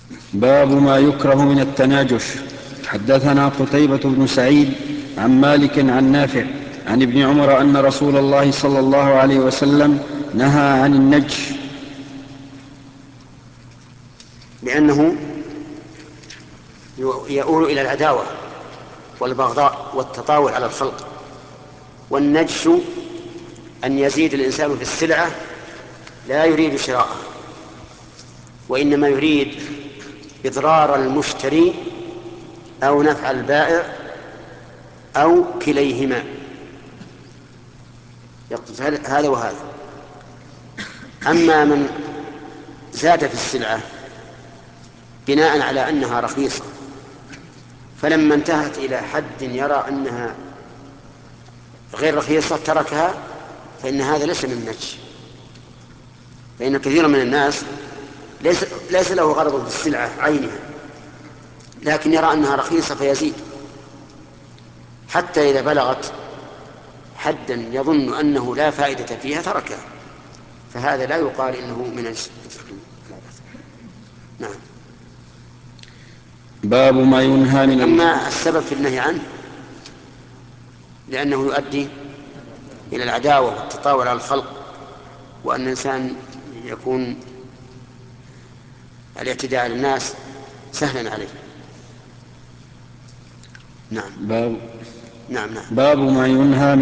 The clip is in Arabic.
باب ما يكره من التناجش. حدثنا قتيبة بن سعيد عن مالك عن نافع عن ابن عمر أن رسول الله صلى الله عليه وسلم نهى عن النجش، لأنه يؤول إلى العداوة والبغضاء والتطاول على الخلق. والنجش أن يزيد الإنسان في السلعة لا يريد شراءها، وإنما يريد إضرار المشتري أو نفع البائع أو كليهما، يقصد هذا وهذا. أما من زاد في السلعة بناء على أنها رخيصة، فلما انتهت إلى حد يرى أنها غير رخيصة تركها، فإن هذا ليس من النجش. فإن كثيرا من الناس ليس له غرض في السلعة عينها، لكن يرى أنها رخيصة فيزيد حتى إذا بلغت حدا يظن أنه لا فائدة فيها تركها، فهذا لا يقال إنه من النجش. نعم. باب ما ينهى من أما السبب في النهي عنه لأنه يؤدي إلى العداوة والتطاول على الخلق، وأن الإنسان يكون الاعتداء على الناس سهلا عليه. نعم. باب, نعم. باب ما ينهى